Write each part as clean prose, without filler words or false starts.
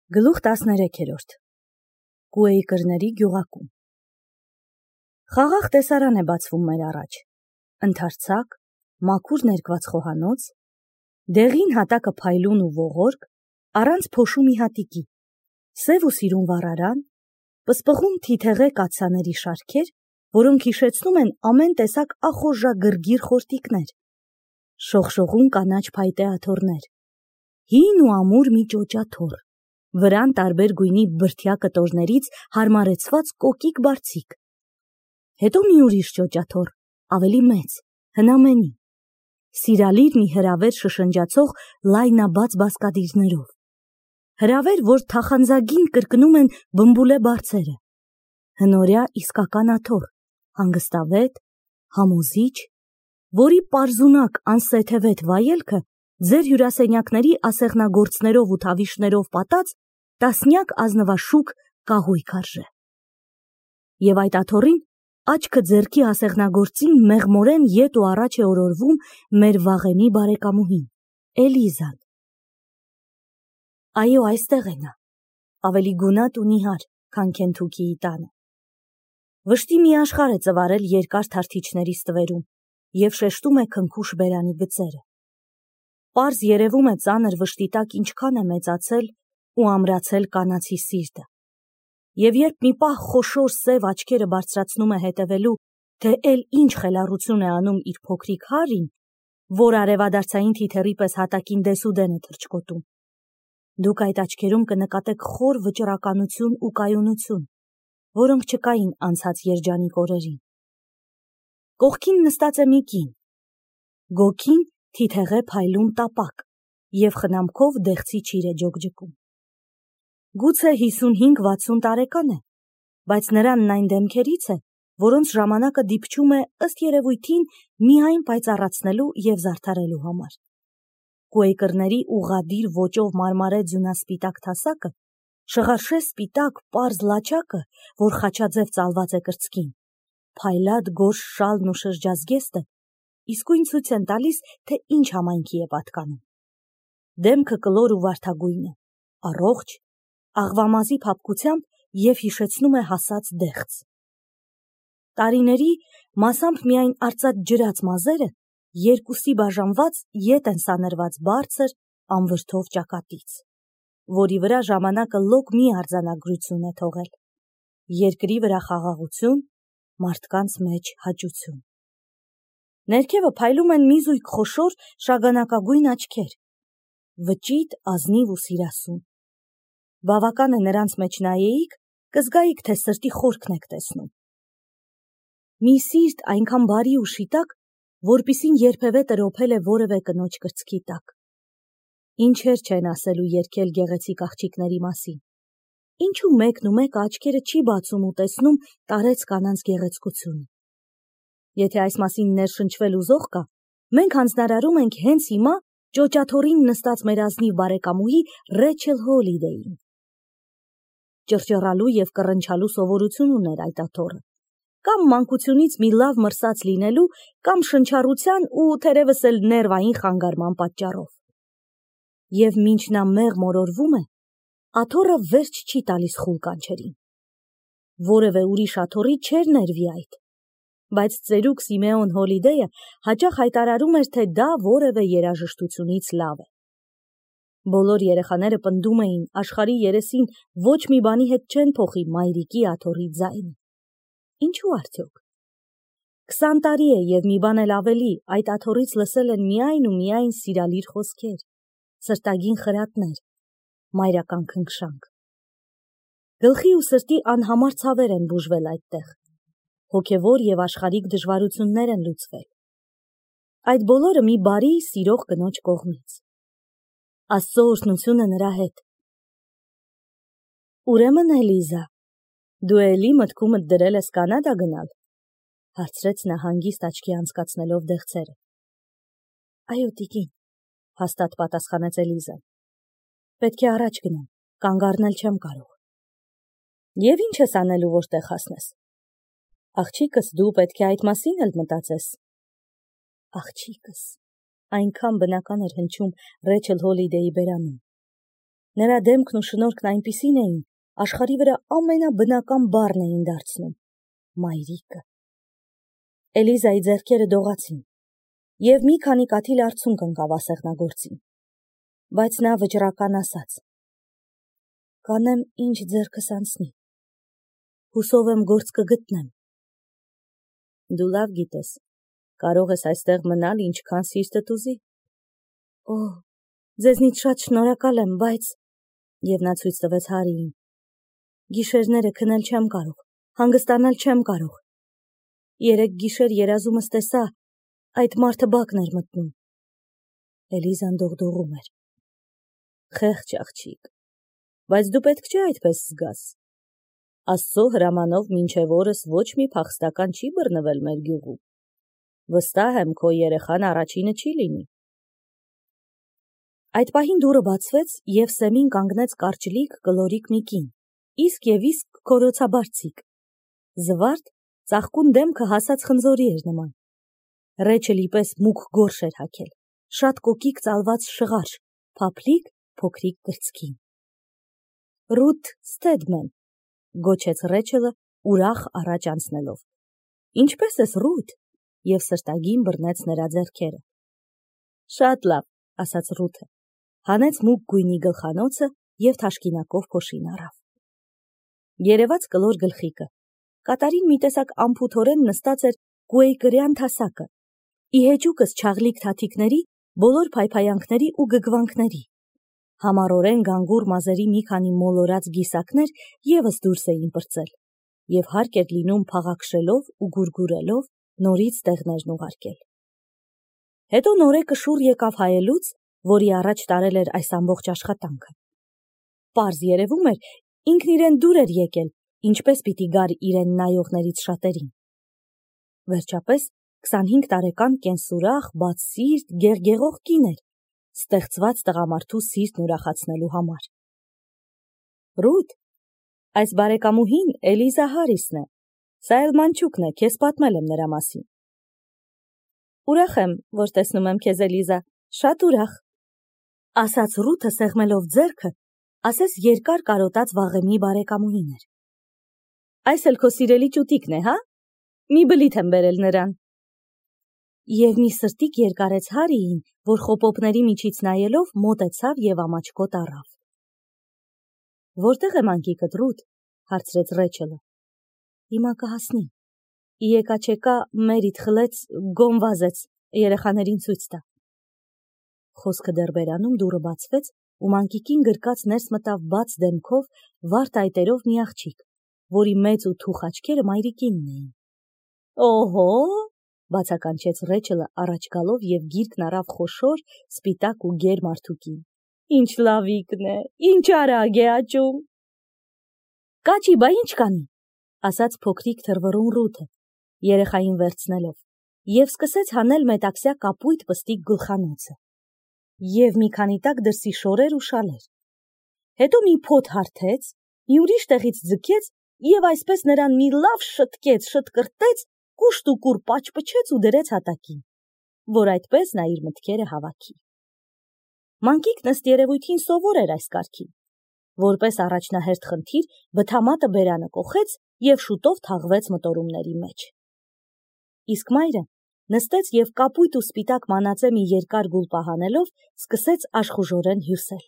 Գլուխ 13-րդ Կուեյկրների գյուղակում Խաղաղ տեսարան է բացվում մեր առաջ, ընդարձակ, մաքուր ներկված խոհանոց, դեղին հատակը փայլուն ու ողորկ, առանց փոշու մի հատիկի, սև ու սիրուն վառարան, պսպղուն թիթեղե կաթսաների շարքեր, որոնք հիշեցնում են ամեն տեսակ ախորժագրգիր խորտիկներ, շողշողուն կանաչ փայտե աթոռներ, հին ու ամուր մի ճոճաթոռ, վրան տարբեր գույնի բրդյա կտորներից հարմարեցված կոկիկ բարձիկ, հետո մի ուրիշ ճոճաթոռ, ավելի մեծ, հնամենի, սիրալիր մի հրավեր շշնջացող լայնաբաց բասկադիրներով, հրավեր, որ թախանձագին կրկնում են բմբուլե բարձերը, հնորյա իսկական աթոռ, հանգստավետ, համոզիչ, որի պարզունակ անսեթևետ վայելքը ձեր հյուրասենյակների ասեղնագործներով ու թավիշներով պատած տասնյակ ազնվաշուք կահույք արժե։ Եվ այդ աթոռին աչքը ձեռքի ասեղնագործին մեղմորեն ետ ու առաջ է օրորվում մեր վաղեմի բարեկամուհին, Էլիզան։ Այո, այստեղ է նա, ավելի գունատ ու նիհար, քան Քենթուքիի տանը։ Վշտի մի աշխարհ է ծվարել երկար թարթիչների ստվերում և շեշտում է քնքուշ բերանի գծերը։ Պարզ երևում է ծանր վշտի տակ ինչքան է մեծացել ու ամրացել կանացի սիրտը։ Եվ երբ մի պահ խոշոր սև աչքերը բարձրացնում է հետևելու, թե էլ ինչ խելառություն է անում իր փոքրիկ Հարրին, որ արևադարձային թիթեռի պես հատակին դեսուդեն է թռչկոտում, դուք այդ աչքերում կնկատեք խոր վճռականություն ու կայունություն, որոնք չկային անցած երջանիկ օրերին։ Կողքին նստած է մի կին, գոգին թիթեղե փայլուն տապակ և խնամքով դեղցի ճիր է ջոկջկում։ Գուցե 55-60 տարեկան է, բայց նրան այն դեմքերից է, որոնց ժամանակը դիպչում է ըստ երևույթին միայն պայծառացնելու և զարդարելու համար։ Կուեյկրների ուղղադիր ոճով մարմարե ձյունասպիտակ թասակը, շղարշե սպիտակ պարզ լաչակը, որ խաչաձև ծալված է կրծքին, փայլատ գորշ շալն ու շրջազգեստը իսկույն ցույց են տալիս, թե ինչ համայնքի է պատկանում։ Դեմքը կլոր ու վարդագույն է, առողջ, աղվամազի փափկությամբ և հիշեցնում է հասած դեղց։ Տարիների, մասամբ միայն արծաթ ջրած մազերը երկուսի բաժանված ետ են սանրված բարձր, անվրդով ճակատից, որի վրա ժամանակը լոկ մի արձանագրություն է թողել. երկրի վրա խաղաղություն, մարդկանց մեջ հաճություն։ Ներքևը փայլում են մի զույգ խոշոր շագանակագույն աչքեր, վճիտ, ազնիվ ու սիրասուն։ Բավական է նրանց մեջ նայեիք, կզգայիք, թե սրտի խորքն եք տեսնում։ Մի սիրտ այնքան բարի ու շիտակ, որպիսին երբևէ տրոփել է որևէ կնոջ կրծքի տակ։ Ինչեր չեն ասել ու երգել գեղեցիկ աղջիկների մասին։ Ինչու մեկն ու մեկը աչքերը չի բացում ու տեսնում տարեց կանանց գեղեցկությունը։ Եթե այս մասին ներշնչվել ուզող կա, մենք հանձնարարում ենք հենց հիմա ճոճաթոռին նստած մեր ազնիվ բարեկամուհի Ռեչել Հոլիդեյին։ Ճռճռալու և կռնչալու սովորություն ուներ այդ աթոռը, կամ մանկությունից մի լավ մրսած լինելու, կամ շնչառության ու թերևս էլ ներվային խանգարման պատճառով։ Եվ մինչ նա մեղմ օրորվում է, աթոռը վերջ չի տալիս խուլ կանչերին։ Որևէ ուրիշ աթոռի չէր ներվի այդ, բայց ծերուկ Սիմեոն Հոլիդեյը հաճախ հայտարարում էր, թե դա որևէ երաժշտությունից լավ է։ Բոլոր երեխաները պնդում էին աշխարհի երեսին ոչ մի բանի հետ չեն փոխի մայրիկի աթոռի ձայնը։ Ինչու արդյոք։ 20 տարի է և մի բան էլ ավելի այդ աթոռից լսել են միայն ու միայն սիրալիր խոսքեր, սրտագին խրատներ, մայրական քնքշանք։ Գլխի ու սրտի անհամար ցավեր են բուժվել այդտեղ, հոգևոր և աշխարհիկ դժվարություններ են լուծվել։ Այդ բոլորը մի բարի, սիրող կնոջ կողմից։ Աստծո օրհնությունը նրա հետ։ Ուրեմն Էլիզա, դու էլի մտքումդ դրել ես Կանադա գնալ, հարցրեց նա հանգիստ աչքի անցկացնելով դեղցերը։ Այո, տիկին, հաստատ պատասխանեց Էլիզան։ Պետք է առաջ գնամ, կանգ առնել չեմ կարող։ Եվ ինչ ես անելու որտեղ հասնես։ Աղջիկս, դու պետք է այդ մասին էլ մտածես։ Աղջիկս, այնքան բնական էր հնչում Ռեչել Հոլիդեյի բերանում։ Նրա դեմքն ու շնորհքն այնպիսին էին, աշխարհի վրա ամենաբնական բառն էին դարձնում. մայրիկը։ Էլիզայի ձեռքերը դողացին, և մի քանի կաթիլ արցունք ընկավ ասեղնագործին, բայց նա վճռական ասաց. կանեմ ինչ ձեռքս անցնի, հուսով եմ գործ կգտնեմ։ Դու լավ գիտես, կարող ես այստեղ մնալ ինչքան սիրտդ ուզի։ Օ, ձեզնից շատ շնորհակալ եմ, բայց… Եվ նա ցույց տվեց Հարիին. գիշերները քնել չեմ կարող, հանգստանալ չեմ կարող։ Երեկ գիշեր երազումս տեսա, այդ մարդը բակն էր մտնում։ Էլիզան դողդողում էր. խեղճ աղջիկ, բայց դու պետք չէ այդպես զգաս։ Աստծո հրամանով մինչև օրս ոչ մի փախստական չի բռնվել մեր գյուղում։ Վստահ եմ, քո երեխան առաջինը չի լինի։ Այդ պահին դուռը բացվեց, և սեմին կանգնեց կարճլիկ կլորիկ մի կին, իսկ և իսկ քորոցաբարձիկ։ Զվարթ, ծաղկուն դեմքը հասած խնձորի էր նման։ Ռեչելի պես մուգ գորշ էր հագել, շատ կոկիկ ծալված շղարշ, փափլիկ փոքրիկ կրծքին։ Ռութ Սթեդմեն, գոչեց Ռեչելը ուրախ առաջ անցնելով։ Ինչպե՞ս ես, Ռութ, և սրտագին բռնեց նրա ձեռքերը։ Շատ լավ, ասաց Ռութը, հանեց մուգ գույնի գլխանոցը և թաշկինակով փոշին առավ։ Երևաց կլոր գլխիկը, կատարին մի տեսակ ամփութորեն նստած էր կուեյկրյան թասակը, ի հեճուկս չաղլիկ թաթիկների, բոլոր փայփայանքների ու գգվանքների։ Համառորեն գանգուր մազերի մի քանի մոլորած գիսակներ ևս դուրս էին պրծել, և հարկ էր լինում փաղաքշելով ու գուրգուրելով նորից տեղներն ուղարկել։ Հետո նորեկը շուռ եկավ հայելուց, որի առաջ տարել էր այս ամբողջ աշխատանքը։ Պարզ երևում էր, ինքն իրեն դուր էր եկել, ինչպես պիտի գար իրեն նայողներից շատերին։ Վերջապես 25 տարեկան կենսուրախ, բացսիրտ, գեղգեղող կին էր, ստեղծված տղամարդու սիրտն ուրախացնելու համար։ Ռութ, այս բարեկամուհին Էլիզա Հարիսն է, սա էլ մանչուկն է, քեզ պատմել եմ նրա մասին։ Ուրախ եմ, որ տեսնում եմ քեզ, Էլիզա, շատ ուրախ, ասաց Ռութը սեղմելով ձեռքը, ասես երկար կարոտած վաղեմի բարեկամուհին էր։ Այս էլ քո սիրելի ճուտիկն է, հա։ Մի բլիթ եմ բերել նրան։ Եվ մի սրտիկ երկարեց Հարիին, որ խոպոպների միջից նայելով մոտեցավ և ամաչկոտ առավ։ Որտեղ է մանկիկդ, Ռութ, հարցրեց Ռեչելը։ Հիմա կհասնի։ Եկա-չեկա Մերիդ խլեց, գոմ վազեց, երեխաներին ցույց տա։ Խոսքը դեռ բերանում դուռը բացվեց, ու մանկիկին գրկած ներս մտավ բաց դեմքով, վարդ այտերով մի աղջիկ, որի մեծ ու թուխ աչքերը մայրիկինն էին։ Օհո, բացականչեց Ռեչելը առաջ գալով և գիրկն առավ խոշոր, սպիտակ ու գեր մարդուկին։ Ինչ լավիկն է, ինչ արագ է աճում։ Կաչի, բա ինչ կանի, ասաց փոքրիկ թրվռուն Ռութը, երեխային վերցնելով, և սկսեց հանել մետաքսյա կապույտ պստիկ գլխանոցը։ Եվ մի քանի տակ դրսի շորեր ու շալեր։ Հետո մի փոթ հարթեց, մի ուրիշ տեղից ձգեց և այսպես նրան մի լավ շտկեց, շտկրտեց, կուշտ ու կուր պաչպչեց ու դրեց հատակին, որ այդպես նա իր մտքերը հավաքի։ Մանկիկն ըստ երևույթին սովոր էր այս կարգին։ Որպես առաջնահերթ խնդիր բթամատը բերանը կոխեց և շուտով թաղվեց մտորումների մեջ։ Իսկ մայրը նստեց և կապույտ ու սպիտակ մանածե մի երկար գուլպա հանելով սկսեց աշխուժորեն հյուսել։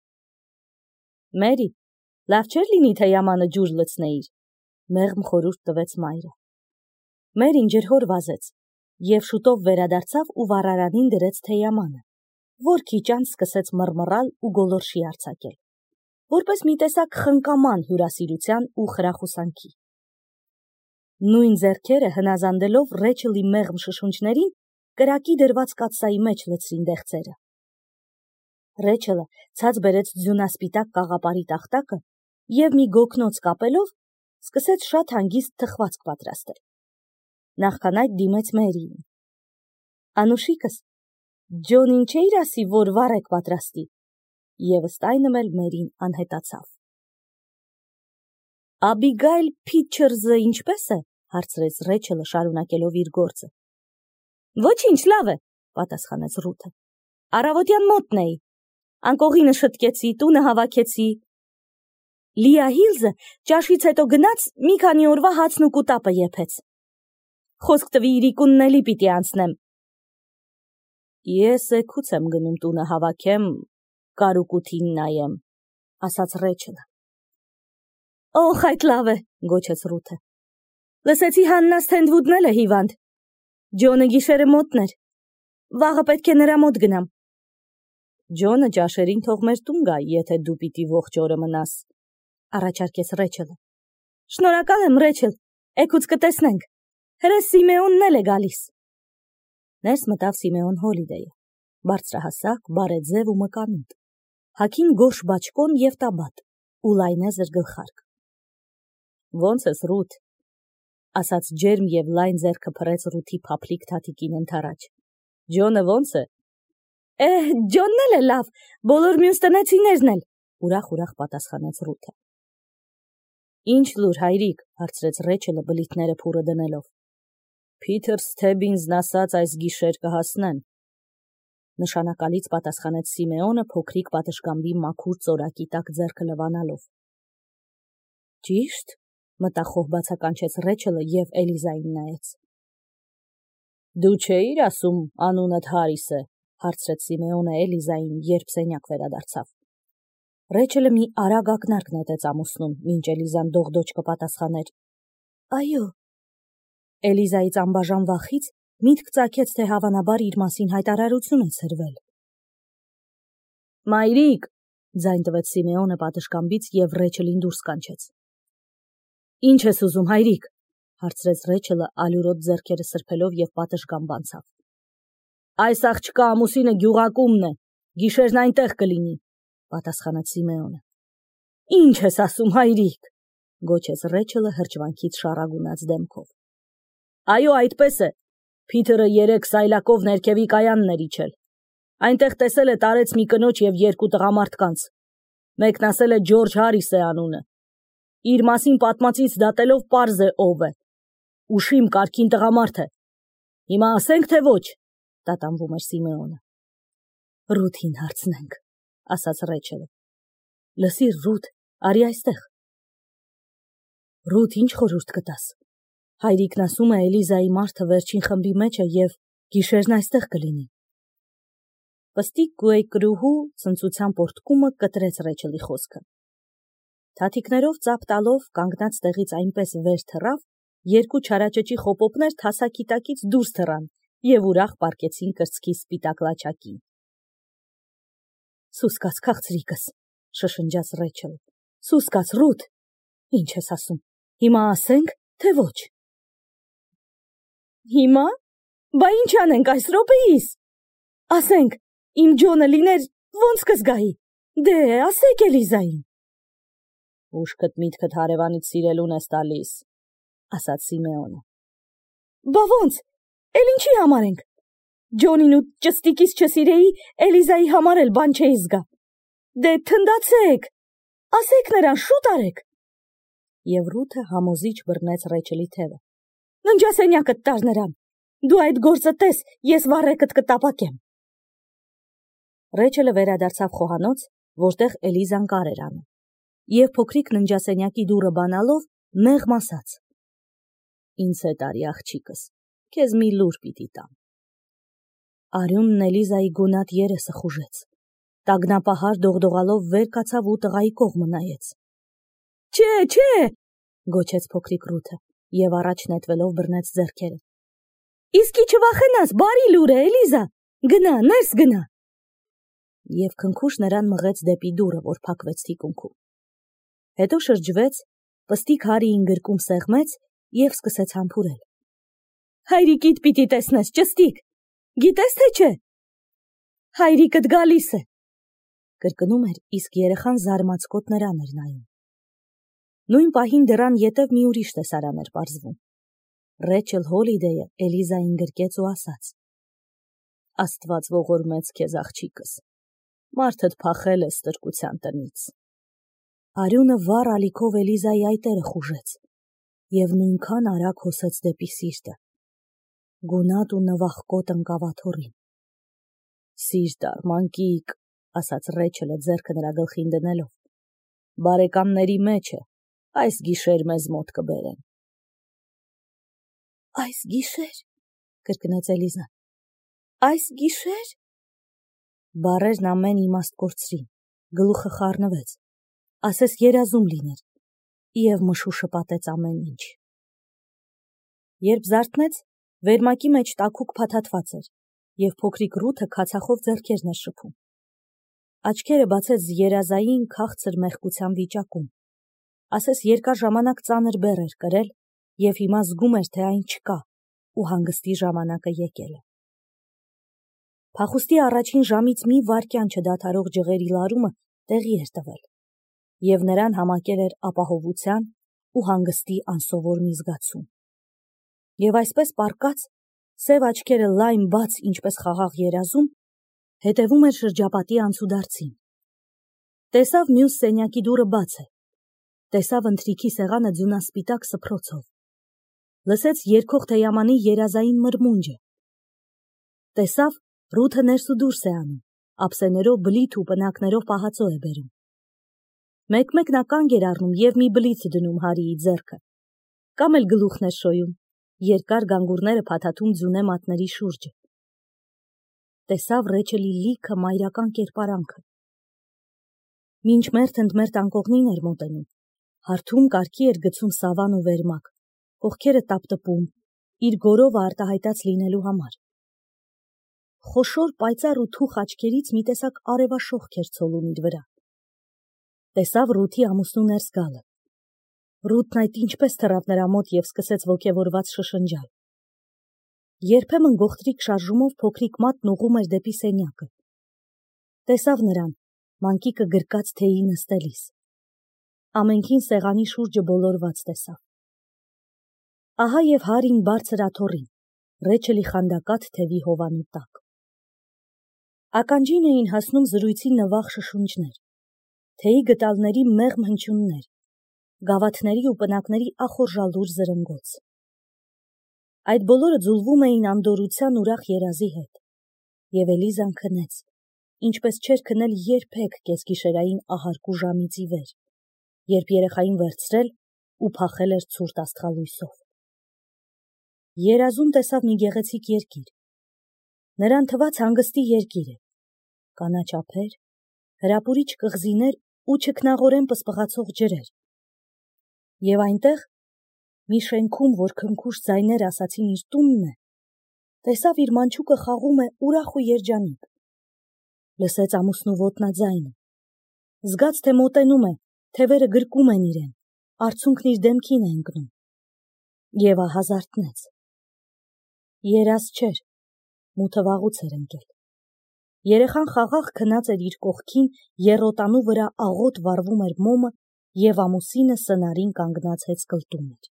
Մերի, լավ չէր լինի, թե յամանը ջուր լցնեիր, մեղմ խորհուրդ տվեց մայրը։ Մերին ջրհոր վազեց և շուտով վերադարձավ ու վառարանին դրեց թեյամանը, որ քիչ անց սկսեց մռմռալ ու գոլորշի արձակել, որպես մի տեսակ խնկաման հյուրասիրության ու խրախուսանքի։ Նույն ձեռքերը հնազանդելով Ռեչելի մեղմ շշունչներին, կրակի դրված կաթսայի մեջ լցրին դեղցերը։ Ռեչելը ցած բերեց ձյունասպիտակ կաղապարի տախտակը և մի գոգնոց կապելով սկսեց շատ հանգիստ թխվածք պատրաստել։ Նախքան այդ դիմեց Մերիին։ Անուշիկս, Ջոնին չէիր ասի, որ վառեկ պատրաստի, և ըստ այնմ էլ Մերին անհետացավ։ Աբիգայլ Փիչերզը ինչպե՞ս է, հարցրեց Ռեչելը շարունակելով իր գործը։ Ոչինչ, լավ է, պատասխանեց Ռութը։ Առավոտյան մոտն էի։ անկողինը շտկեցի, տունը հավաքեցի։ Լիա Հիլզը ճաշից հետո գնաց մի քանի օրվա հացն ու կուտապը եփեց։ Խոսք տվի իրիկունն էլի պիտի անցնեմ։ Ես էգուց եմ գնում տունը հավաքեմ, կարուկութին նայեմ, ասաց Ռեչելը։ Օխ, այդ լավ է, գոչեց Ռութը։ Լսեցի Հաննա Սթենդվուդն էլ է հիվանդ։ Ջոնը գիշերը մոտն էր։ Վաղը պետք է նրա մոտ գնամ։ Ջոնը ճաշերին թող մեր տուն գա, եթե դու պիտի ողջ օրը մնաս, առաջարկեց Ռեչելը։ Շնորհակալ եմ, Ռեչել, էգուց կտեսնենք։ Հրես Սիմեոնն էլ է գալիս։ Ներս մտավ Սիմեոն Հոլիդեյը, բարձրահասակ, բարեձև ու մկանուտ, հագին գորշ բաճկոն եւ տաբատ, ու լայնեզր գլխարկ։ Ոնց ես, Ռութ, ասաց ջերմ եւ լայն ձեռքը փռեց Ռութի փափլիկ թաթիկին ընդառաջ։ Ջոնը ոնց է։ Ջոնն էլ է լավ, բոլոր մյուս տնեցիներն էլ, ուրախ պատասխանեց Ռութը։ Ինչ լուր, հայրիկ, հարցրեց Ռեչելը բլիթները փուրը դնելով։ Փիթեր Սթեբինզն ասաց այս գիշեր կհասնեն։ Նշանակալից պատասխանեց Սիմեոնը փոքրիկ պատշգամբի մաքուր ծորակի տակ ձեռքը լվանալով։ Ճիշտ, մտախոհ բացականչեց Ռեչելը եւ Էլիզային նայեց։ Դու չէիր ասում անունդ Հարիս է, հարցրեց Սիմեոնը Էլիզային, երբ սենյակ վերադարձավ։ Ռեչելը մի արագ ակնարկ նետեց ամուսնուն, մինչ Էլիզան դողդոջ կպատասխաներ։ Այո։ Էլիզայից անբաժան վախից միտք ծագեց, թե հավանաբար իր մասին հայտարարություն է ցրվել։ Մայրիկ, ձայն տվեց Սիմեոնը պատշգամբից եւ Ռեչելին դուրս կանչեց։ Ինչ ես ուզում, հայրիկ, հարցրեց Ռեչելը ալյուրոտ ձեռքերը սրբելով եւ պատշգամբ անցավ։ Այս աղջկա ամուսինը գյուղակումն է, գիշերն այնտեղ կլինի, պատասխանեց Սիմեոնը։ Ինչ ես ասում, հայրիկ, գոչեց Ռեչելը հրճվանքից շառագունած դեմքով։ Այո, այդպես է։ Փիթերը 3 սայլակով ներքևի կայանն էր իջել։ Այնտեղ տեսել է տարեց մի կնոջ եւ 2 տղամարդկանց։ Մեկն ասել է Ջորջ Հարիս է անունը։ Իր մասին պատմածից դատելով պարզ է ով է։ Ուշիմ կարգին տղամարդ է։ Հիմա ասենք թե ոչ, տատանվում էր Սիմեոնը։ Ռութին հարցնենք, ասաց Ռեչելը։ Լսիր, Ռութ, արի այստեղ։ Ռութ, ինչ խորհուրդ կտաս։ Հայրիկն ասում է Էլիզայի մարդը վերջին խմբի մեջ է եւ գիշերն այստեղ կլինի։ Պստիկ գույկրուհու ցնծության պորտկումը կտրեց Ռեչելի խոսքը։ Թաթիկներով ծափ տալով կանգնած տեղից այնպես վեր թռավ, 2 չարաճճի խոպոպներ թասակի տակից դուրս թռան եւ ուրախ պառկեցին կրծքի սպիտակ լաչակին։ Սուսկաց քաղցրիկս, շշնջաց Ռեչելը։ Սուսկաց, Ռութ, ինչ ես ասում։ Հիմա ասենք, թե ոչ։ Հիմա? Բա ինչ անենք այս րոպեիս։ Ասենք, իմ Ջոնը լիներ, ոնց կզգայի։ Դե, ասեք Էլիզային։ Ուշքդ միտքդ հարևանից սիրելուն ես տալիս, ասաց Սիմեոնը։ Բա ոնց, էլ ինչի համար ենք։ Ջոնին ու ճստիկից չսիրեի, Էլիզայի համար էլ բան չէի զգա։ Դե թնդացեք, ասեք նրան, շուտ արեք։ Եվ Ռութը համոզիչ բռնեց Ռեչելի թևը։ Ննջասենյակդ տար նրան։ Դու այդ գործը տես, ես վառեկդ կտապակեմ։ Ռեչելը վերադարձավ խոհանոց, որտեղ Էլիզան կար էր անում, եւ փոքրիկ ննջասենյակի դուռը բանալով մեղմ ասաց. Ինձ հետ արի աղջիկս, քեզ մի լուր պիտի տամ։ Արյունն Էլիզայի գունատ երեսը խուժեց։ Տագնապահար դողդողալով վեր կացավ ու տղայի կողմը նայեց։ Չէ, գոչեց փոքրիկ Ռութը եւ առաջ նետվելով բռնեց ձեռքերը։ Իսկի չվախենաս, բարի լուր է, Էլիզա, գնա, ներս գնա։ Եվ քնքուշ նրան մղեց դեպի դուռը, որ փակվեց թիկունքում։ Հետո շրջվեց, պստիկ Հարիին գրկում սեղմեց եւ սկսեց համբուրել։ Հայրիկիդ պիտի տեսնես, ճստիկ, գիտես թե չէ։ Հայրիկդ գալիս է։ Կրկնում էր, իսկ երեխան զարմացկոտ նրան էր նայում։ Նույն պահին դռան ետև մի ուրիշ տեսարան էր պարզվում։ Ռեչել Հոլիդեյը Էլիզային գրկեց ու ասաց. Աստված ողորմեց քեզ աղջիկս, մարդդ փախել է ստրկության տնից։ Արյունը վառ ալիքով Էլիզայի այտերը խուժեց եւ նույնքան արագ հոսեց դեպի սիրտը։ Գունատ ու նվախկոտ ընկավ աթոռին։ Սիրտ արմանկիկ, ասաց Ռեչելը ձեռքը նրա գլխին դնելով։ Բարեկամների մեջ է, այս գիշեր մեզ մոտ կբերեն։ Այս գիշեր, կրկնեց Էլիզան, այս գիշեր։ Բառերն ամեն իմաստ կորցրին, գլուխը խառնվեց, ասես երազում լիներ, և մշուշը պատեց ամեն ինչ։ Երբ զարթնեց, վերմակի մեջ տաքուկ փաթաթված էր, և փոքրիկ Ռութը քացախով ձեռքերն էր շփում։ Աչքերը բացեց երազային քաղցր մեղքության վիճակում, ասես երկար ժամանակ ծանր բեռ էր կրել, և հիմա զգում էր, թե այն չկա, ու հանգստի ժամանակը եկել է։ Փախուստի առաջին ժամից մի վայրկյան չդադարող ջղերի լարումը տեղի էր տվել, և նրան համակել էր ապահովության ու հանգստի անսովոր մի զգացում։ Եվ այսպես պառկած, սև աչքերը լայն բաց, ինչպես խաղաղ երազում, հետևում էր շրջապատի անցուդարձին։ Տեսավ մյուս սենյակի դուռը բաց է, տեսավ ընթրիքի սեղանը ձյունասպիտակ սփռոցով, լսեց երգող թեյամանի երազային մրմունջը, տեսավ Ռութը ներս ու դուրս է անում, ափսեներով բլիթ ու պնակներով պահածո է բերում։ Մեկ-մեկ նա կանգ էր առնում և մի բլիթ դնում Հարիի ձեռքը, կամ էլ գլուխն էր շոյում, երկար գանգուրները փաթաթում ձյունե մատների շուրջը։ Տեսավ Ռեչելի լիքը մայրական կերպարանքը։ Մինչ մերթ ընդ մերթ անկողնին էր մոտենում, հարթում կարգի էր գցում սավան ու վերմակ, կողքերը տապտպում, իր գորովը արտահայտած լինելու համար։ Խոշոր պայծառ ու թուխ աչքերից մի տեսակ արևաշողք էր ցոլում իր վրա։ Տեսավ Ռութի ամուսնու ներս գալը։ Ռութն այդ ինչպես թռավ նրա մոտ և սկսեց ոգևորված շշնջալ։ Երբեմն գողտրիկ շարժումով փոքրիկ մատն ուղղում էր դեպի սենյակը։ Տեսավ նրան, մանկիկը գրկած թեյի նստելիս։ Ամենքին սեղանի շուրջը բոլորված տեսավ։ Ահա և Հարին բարձր աթոռին, Ռեչելի խանդակատ թևի հովանու տակ։ Ականջին էին հասնում զրույցի նվաղ շշունջներ, թեյի գտալների մեղմ հնչյուններ, գավաթների ու պնակների ախորժալուր զրնգոց։ Այդ բոլորը ձուլվում էին անդորրության ուրախ երազի հետ, և Էլիզան քնեց, ինչպես չէր քնել երբեք կեսգիշերային ահարկու ժամից ի վեր, երբ երեխային վերցրել ու փախել էր ցուրտ աստղալույսով։ Երազում տեսավ մի գեղեցիկ երկիր։ Նրան թվաց հանգստի երկիր է, կանաչ ափեր, հրապուրիչ կղզիներ ու չքնաղորեն պսպղացող ջրեր։ Եվ այնտեղ, մի շենքում, որ քնքուշ ձայներ ասացին իր տունն է, տեսավ իր մանչուկը խաղում է ուրախ ու երջանիկ։ Լսեց ամուսնու ոտնաձայնը, զգաց, թե մոտենում է, թևերը գրկում են իրեն, արցունքն իր դեմքին է ընկնում։ Եվ ահա զարթնեց։ Երազ չէր, մութը վաղուց էր ընկել։ Երեխան խաղաղ քնած էր իր կողքին, եռոտանու վրա աղոտ վառվում էր մոմը, և ամուսինը սնարին կանգնած հեծկլտում էր։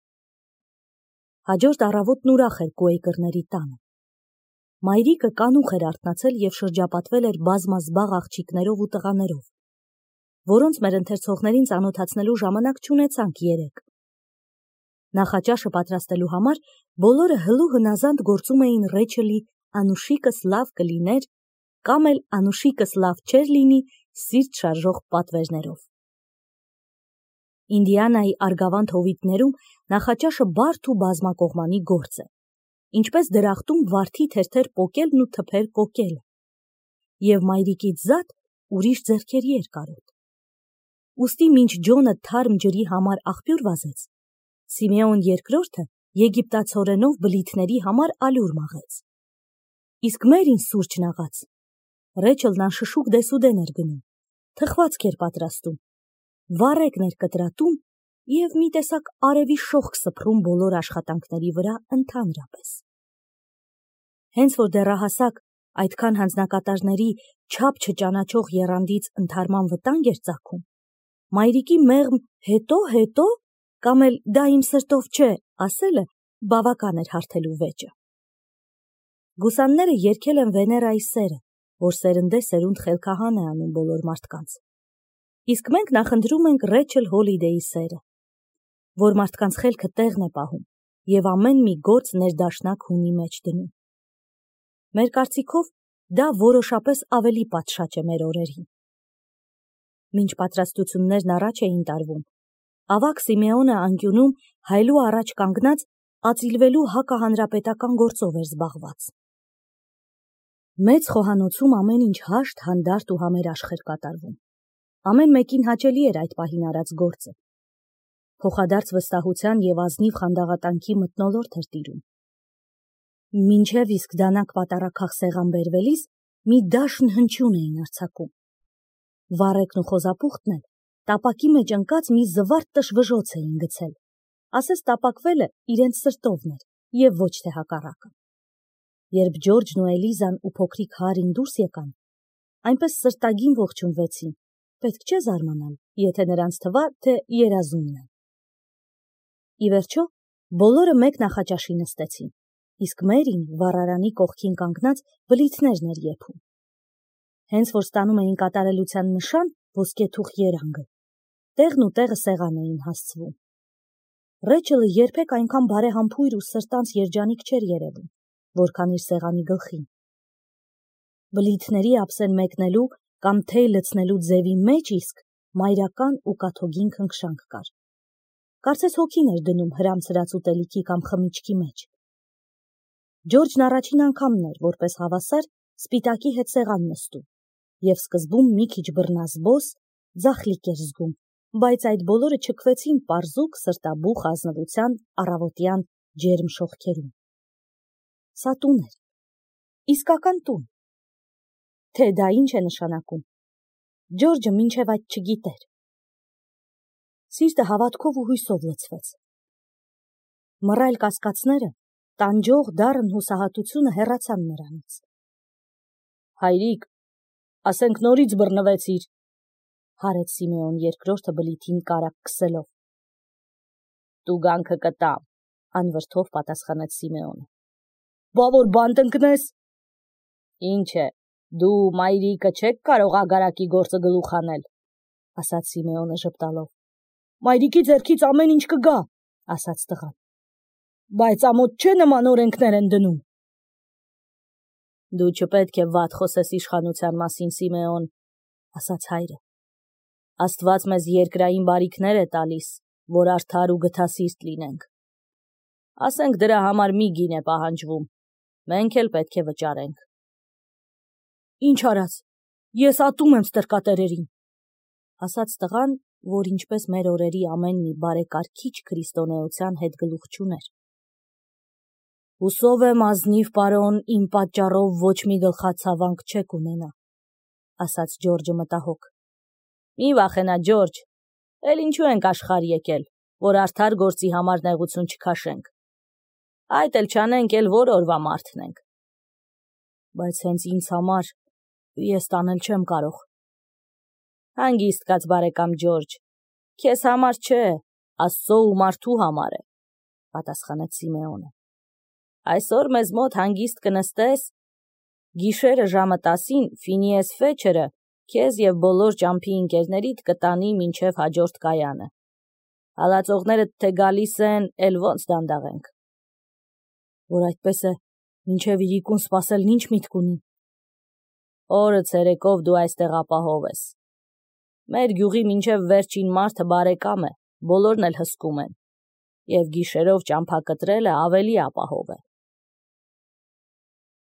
Հաջորդ առավոտն ուրախ էր Կուեյկերների տանը։ Մայրիկը կանուխ էր արթնացել և շրջապատվել էր բազմազբաղ աղջիկներով ու տղաներով, որոնց մեր ընթերցողներին ծանոթացնելու ժամանակ չունեցանք երեկ։ Նախաճաշը պատրաստելու համար բոլորը հլու հնազանդ գործում էին Ռեչելի «Անուշիկս լավ կլիներ» կամ էլ «Անուշիկս լավ չէր լինի» սիրտ շարժող պատվերներով։ Ինդիանայի Արգավանդ հովիտներում նախաճաշը բարդ ու բազմակողմանի գործ է, ինչպես դրախտում վարդի թերթեր պոկելն ու թփեր կոկելը, և մայրիկից զատ ուրիշ ձեռքերի էր կարոտ։ Ուստի մինչ Ջոնը թարմ ջրի համար աղբյուր վազեց, Սիմեոն երկրորդը եգիպտացորենով բլիթների համար ալյուր մաղեց։ Իսկ մերին սուրճն աղաց։ Ռեչելն անշշուկ դեսուդեն էր գնում, թխվածք էր պատրաստում, վառեկն էր կտրատում և մի տեսակ արևի շողք սփռում բոլոր աշխատանքների վրա ընդհանրապես։ Հենց որ դեռահասակ այդքան հանձնակատարների չափ չճանաչող եռանդից ընդհարման վտանգ էր ծագում, մայրիկի մեղմ հետո կամ էլ դա իմ սրտով չէ ասելը բավական էր հարթելու վեճը։ Գուսանները երգել են Վեներայի սերը, որ սերնդե-սերունդ խելքահան է անում բոլոր մարդկանց։ Իսկ մենք նախընտրում ենք Ռեչել Հոլիդեյի սերը, որ մարդկանց խելքը տեղն է պահում և ամեն մի գործ ներդաշնակ հունի մեջ դնում։ Մեր կարծիքով դա որոշապես ավելի պատշաճ է մեր օրերին։ Մինչ պատրաստություններն առաջ էին տարվում, ավագ Սիմեոնը անկյունում հայլու առաջ կանգնած ածիլվելու հակահանրապետական գործով էր զբաղված։ Մեծ խոհանոցում ամեն ինչ հաշտ, հանդարտ ու համերաշխ էր կատարվում։ Ամեն մեկին հաճելի էր այդ պահին արած գործը։ Փոխադարձ վստահության և ազնիվ խանդաղատանքի մթնոլորտ էր տիրում։ Մինչև իսկ դանակ պատառաքաղ սեղան բերվելիս մի դաշն հնչյուն էին արձակում։ Վառեկն ու խոզապուխտն էլ տապակի մեջ ընկած մի զվարթ տշվժոց էին գցել, ասես տապակվելը իրենց սրտովն էր և ոչ թե հակառակը։ Երբ Ջորջն ու Էլիզան ու փոքրիկ Հարին դուրս եկան, այնպես սրտագին ողջունվեցին, պետք չէ զարմանալ, եթե նրանց թվա, թե երազումն է։ Ի վերջո, բոլորը մեկ նախաճաշի նստեցին, իսկ Մերին վառարանի կողքին կանգնած բլիթներն էր եփում։ Հենց որ ստանում էին կատարելության նշան, ոսկեթուխ երանգը, տեղն ու տեղը սեղան էին հասցվում։ Ռեչելը երբեք այնքան բարեհամբույր ու սրտանց երջանիկ չէր երևում, որքան իր սեղանի գլխին։ Բլիթների ափսեն մեկնելու կամ թեյ լցնելու ձևի մեջ իսկ մայրական ու կաթոգին քնքշանք կար։ Կարծես հոգին էր դնում հրամցրած ուտելիքի կամ խմիչքի մեջ։ Ջորջն առաջին անգամն էր, որպես հավասար, սպիտակի հետ սեղան նստում, և սկզբում մի քիչ բռնազբոս, ձախլիկ էր զգում, բայց այդ բոլորը չքվեցին պարզուկ սրտաբուխ ազնվության առավոտյան ջերմ շողքերում։ Սա տուն էր, իսկական տուն։ Թե դա ինչ է նշանակում, Ջորջը մինչև այդ չգիտեր։ Սիրտը հավատքով ու հույսով լցվեց։ Մռայլ կասկածները, տանջող դառն հուսահատությունը հեռացան նրանից։ Հայրիկ, ասենք նորից բռնվեցիր, հարեց Սիմեոն երկրորդը բլիթին կարակ քսելով։ Տուգանքը կտամ, անվրդով պատասխանեց Սիմեոնը։ Բա որ բան տնկնես։ Ինչ է, դու մայրիկը չեք կարող ագարակի գործը գլուխ անել, ասաց Սիմեոնը ժպտալով։ Մայրիկի ձեռքից ամեն ինչ կգա, ասաց տղան։ Բայց ամոթ չէ նման օրենքներ են դնում։ Դու չպետք է վատ խոսես իշխանության մասին, Սիմեոն, ասաց հայրը։ Աստված մեզ երկրային բարիքներ է տալիս, որ արդար ու գթասիրտ լինենք։ Ասենք դրա համար մի գին է պահանջվում, մենք էլ պետք է վճարենք։ Ինչ արած, ես ատում եմ ստրկատերերին, ասաց տղան, որ ինչպես մեր օրերի ամեն մի բարեկարգիչ քրիստոնեության հետ գլուխ չուներ։ Հուսով եմ ազնիվ պարոն, իմ պատճառով ոչ մի գլխացավանք չեք ունենա, ասաց Ջորջը մտահոգ։ Մի վախենա, Ջորջ, էլ ինչու ենք աշխարհ եկել, որ արդար գործի համար նեղություն չքաշենք։ Այդ էլ չանենք, էլ որ օրվա մարդն ենք։ Բայց հենց ինձ համար ես տանել չեմ կարող։ Հանգիստ կաց բարեկամ Ջորջ, քեզ համար չէ, Աստծո ու մարդու համար է, պատասխանեց Սիմեոնը։ Այսօր մեզ մոտ հանգիստ կնստես, գիշերը ժամը 10-ին Ֆինիես Ֆեչերը քեզ և բոլոր ճամփի ընկերներիդ կտանի մինչև հաջորդ կայանը։ Հալածողներդ թե գալիս են, էլ ոնց դանդաղենք։ Որ այդպես է, մինչև իրիկուն սպասելն ինչ միտք ունի։ Օրը ցերեկով դու այստեղ ապահով ես։ Մեր գյուղի մինչև վերջին մարդը բարեկամ է, բոլորն էլ հսկում են, և գիշերով ճամփա կտրելը ավելի ապահով է։